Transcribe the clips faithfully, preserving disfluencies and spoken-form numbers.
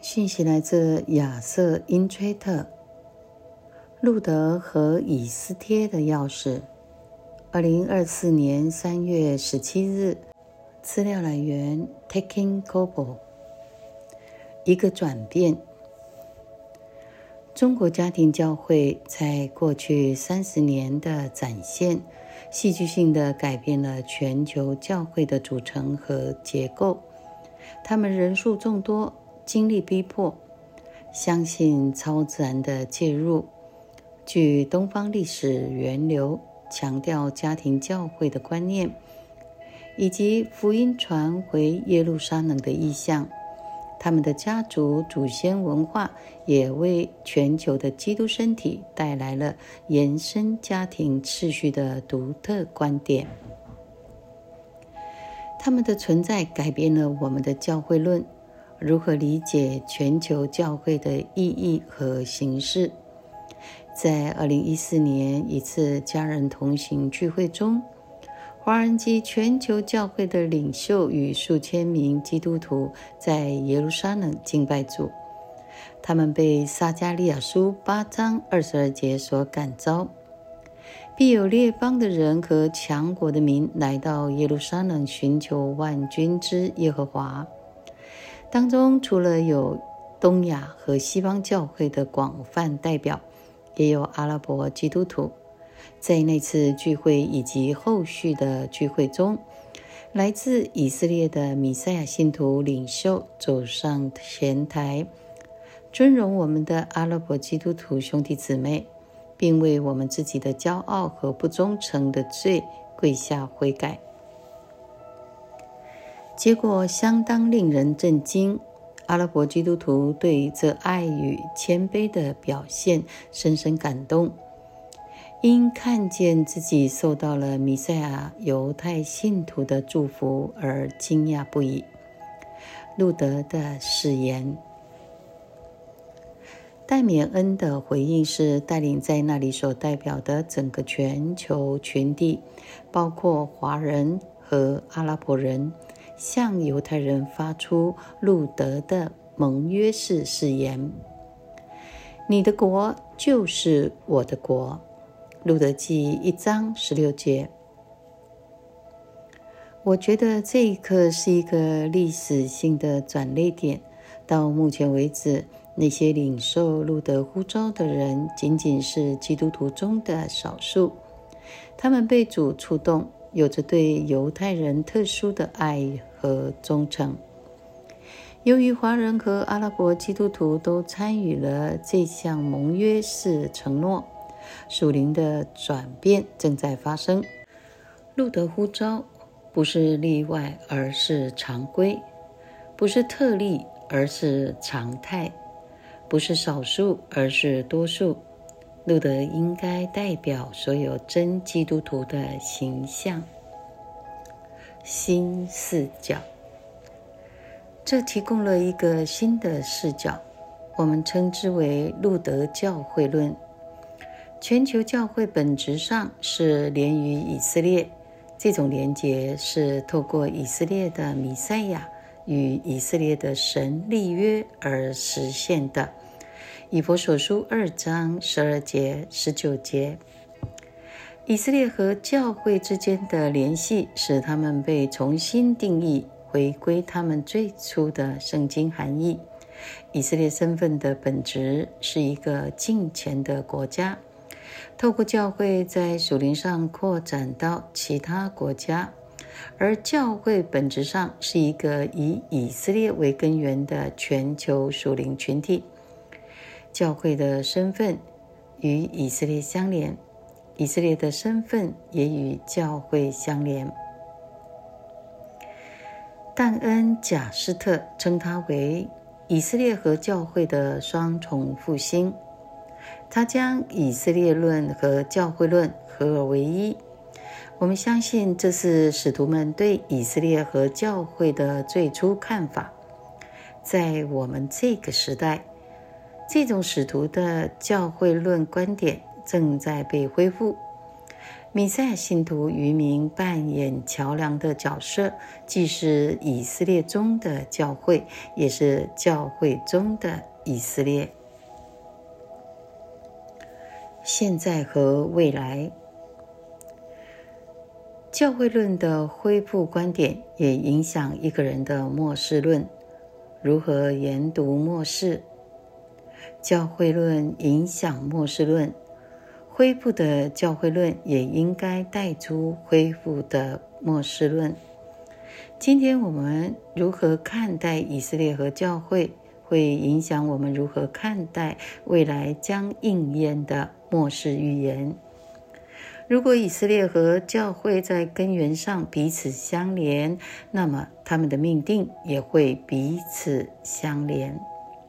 信息来自亚瑟·因崔特，路德和以斯帖的钥匙，二零二四年三月十七日。资料来源 Taking Global。 一个转变。中国家庭教会在过去三十年的展现，戏剧性地改变了全球教会的组成和结构。他们人数众多，经历逼迫，相信超自然的介入。据东方历史源流强调家庭教会的观念，以及福音传回耶路撒冷的意向。他们的家族祖先文化也为全球的基督身体带来了延伸家庭次序的独特观点。他们的存在改变了我们的教会论，如何理解全球教会的意义和形式。在二零一四年一次家人同行聚会中，华人及全球教会的领袖与数千名基督徒在耶路撒冷敬拜主。他们被撒迦利亚书八章二十二节所感召，必有列邦的人和强国的民来到耶路撒冷寻求万军之耶和华。当中除了有东亚和西方教会的广泛代表，也有阿拉伯基督徒。在那次聚会以及后续的聚会中，来自以色列的弥赛亚信徒领袖走上前台，尊荣我们的阿拉伯基督徒兄弟姊妹，并为我们自己的骄傲和不忠诚的罪跪下悔改。结果相当令人震惊，阿拉伯基督徒对这爱与谦卑的表现深深感动，因看见自己受到了弥赛亚犹太信徒的祝福而惊讶不已。路德的誓言。戴冕恩的回应是带领在那里所代表的整个全球群体，包括华人和阿拉伯人，向犹太人发出路德的盟约式誓言：你的国就是我的国。路德记一章十六节。我觉得这一刻是一个历史性的转捩点。到目前为止，那些领受路德呼召的人仅仅是基督徒中的少数，他们被主触动，有着对犹太人特殊的爱和忠诚。由于华人和阿拉伯基督徒都参与了这项盟约式承诺，属灵的转变正在发生。路德呼召不是例外，而是常规；不是特例，而是常态；不是少数，而是多数。路德应该代表所有真基督徒的形象。新视角。这提供了一个新的视角，我们称之为路德教会论。全球教会本质上是连于以色列，这种连结是透过以色列的弥赛亚与以色列的神立约而实现的。以弗所书二章十二节十九节。以色列和教会之间的联系使他们被重新定义，回归他们最初的圣经含义。以色列身份的本质是一个敬虔的国家，透过教会在属灵上扩展到其他国家，而教会本质上是一个以以色列为根源的全球属灵群体。教会的身份与以色列相连，以色列的身份也与教会相连。但恩·贾斯特称它为以色列和教会的双重复兴。他将以色列论和教会论合而为一。我们相信这是使徒们对以色列和教会的最初看法。在我们这个时代，这种使徒的教会论观点正在被恢复。 弥赛亚信徒渔民扮演桥梁的角色，既是以色列中的教会，也是教会中的以色列。现在和未来，教会论的恢复观点也影响一个人的末世论。如何研读末世？教会论影响末世论，恢复的教会论也应该带出恢复的末世论。今天我们如何看待以色列和教会，会影响我们如何看待未来将应验的末世预言。如果以色列和教会在根源上彼此相连，那么他们的命定也会彼此相连。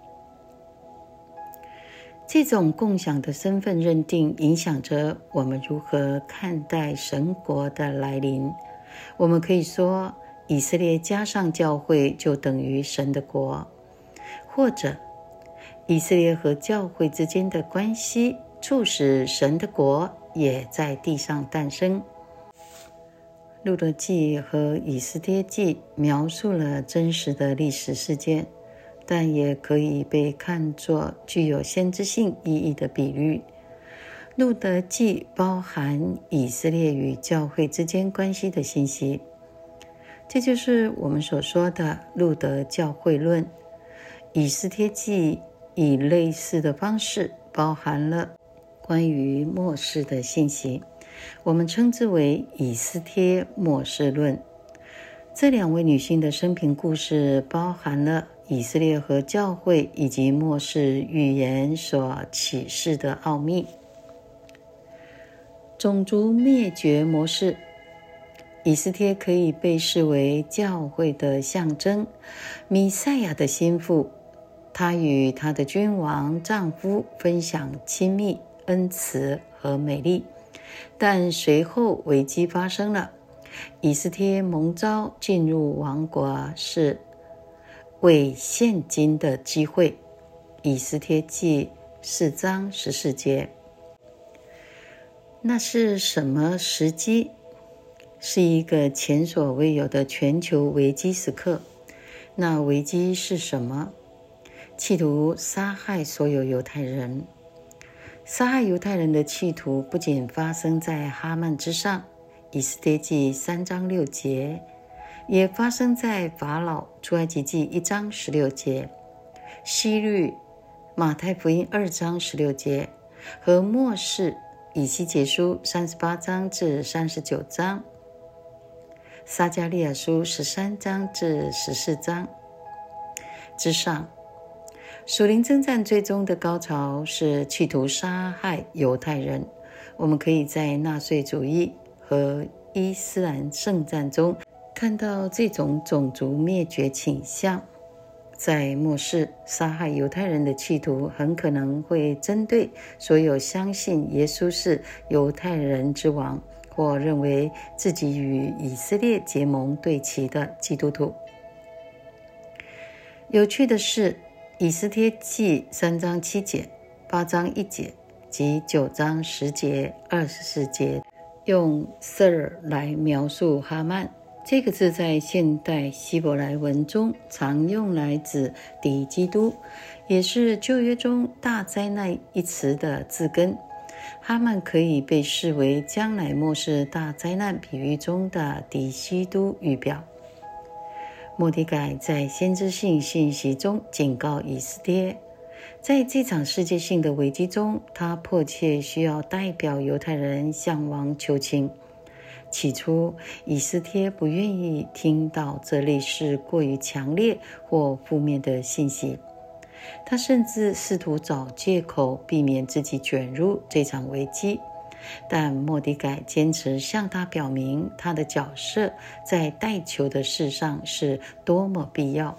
这种共享的身份认定影响着我们如何看待神国的来临。我们可以说，以色列加上教会就等于神的国，或者以色列和教会之间的关系促使神的国也在地上诞生。路得记和以斯帖记描述了真实的历史事件，但也可以被看作具有先知性意义的比喻。路得记包含以色列与教会之间关系的信息，这就是我们所说的路得教会论。以斯帖记以类似的方式包含了关于末世的信息，我们称之为以斯帖末世论。这两位女性的生平故事包含了以色列和教会以及末世预言所启示的奥秘。种族灭绝模式，以斯帖可以被视为教会的象征，弥赛亚的心腹。她与她的君王丈夫分享亲密、恩慈和美丽，但随后危机发生了。以斯帖蒙召进入王国是为现今的机会。以斯帖记四章十四节。那是什么时机？是一个前所未有的全球危机时刻。那危机是什么？企图杀害所有犹太人。杀害犹太人的企图不仅发生在哈曼之上，以斯帖记三章六节，也发生在法老，出埃及记一章十六节，希律，马太福音二章十六节，和末世，以西结书三十八章至三十九章，撒迦利亚书十三章至十四章之上。属灵征战最终的高潮是企图杀害犹太人。我们可以在纳粹主义和伊斯兰圣战中看到这种种族灭绝倾向。在末世，杀害犹太人的企图很可能会针对所有相信耶稣是犹太人之王，或认为自己与以色列结盟对齐的基督徒。有趣的是，以斯帖记三章七节、八章一节及九章十节、二十四节用 Sir 来描述哈曼。这个字在现代希伯来文中常用来指敌基督，也是旧约中大灾难一词的字根。哈曼可以被视为将来末世大灾难比喻中的敌基督预表。末底改在先知性信息中警告以斯帖，在这场世界性的危机中，他迫切需要代表犹太人向王求情。起初，以斯帖不愿意听到这类似过于强烈或负面的信息，他甚至试图找借口避免自己卷入这场危机。但末底改坚持向他表明他的角色在代求的事上是多么必要。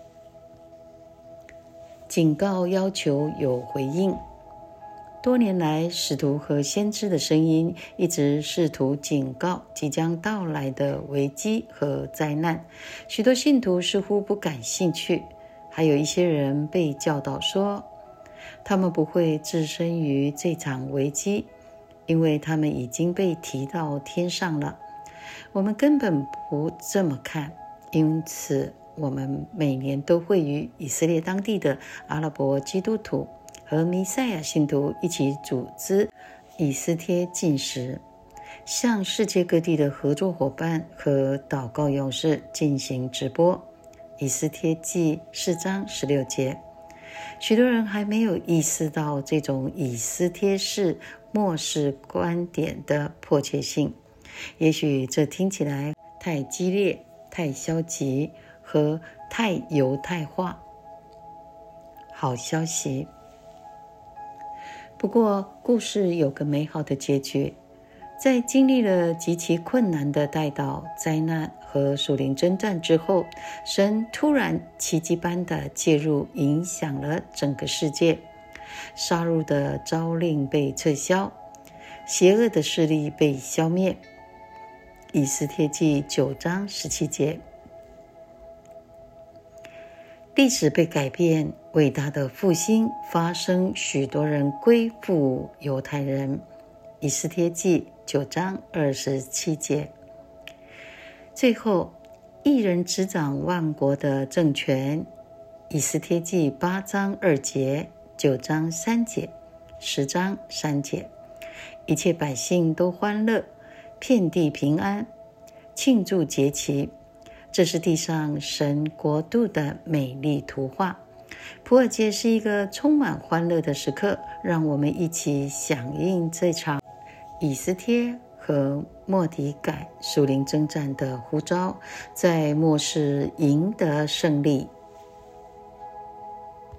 警告要求有回应。多年来，使徒和先知的声音一直试图警告即将到来的危机和灾难。许多信徒似乎不感兴趣，还有一些人被教导说，他们不会置身于这场危机， 因为他们已经被提到天上了。我们根本不这么看，因此我们每年都会与以色列当地的阿拉伯基督徒和弥赛亚信徒一起组织以斯帖禁食，向世界各地的合作伙伴和祷告勇士进行直播。以斯帖记四章十六节。许多人还没有意识到这种以斯帖式末世观点的迫切性，也许这听起来太激烈、太消极和太犹太化。好消息，不过故事有个美好的结局。在经历了极其困难的代祷、灾难和属灵征战之后，神突然奇迹般的介入，影响了整个世界。杀戮的诏令被撤销，邪恶的势力被消灭。以斯帖记九章十七节。历史被改变，伟大的复兴发生，许多人归附犹太人。以斯帖记九章二十七节。最后，一人执掌万国的政权。以斯帖记八章二节、九章三节、十章三节。一切百姓都欢乐，遍地平安，庆祝节期。这是地上神国度的美丽图画。普尔节是一个充满欢乐的时刻，让我们一起响应这场以斯帖和末底改属灵征战的呼召，在末世赢得胜利。